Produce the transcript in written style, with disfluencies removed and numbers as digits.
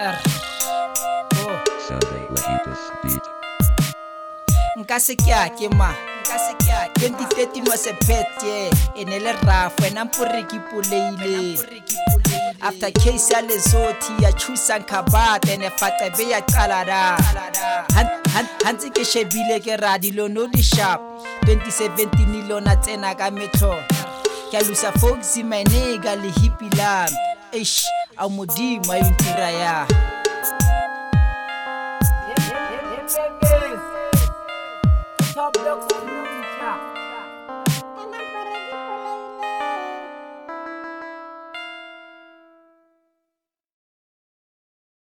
Sunday Lahitas beat. Nka se ke ma 2013 was a pet enele rafu ena mpuri ki puleile after case ya Lesotho ya chusa nkhabata ene fatebe ya qalada hantsi ke shebile ke radilo no di sharp 2017 lona tsena ka metro ke lusa folks my nigga le hippie lam eish a modimo a intira ya Top blocks,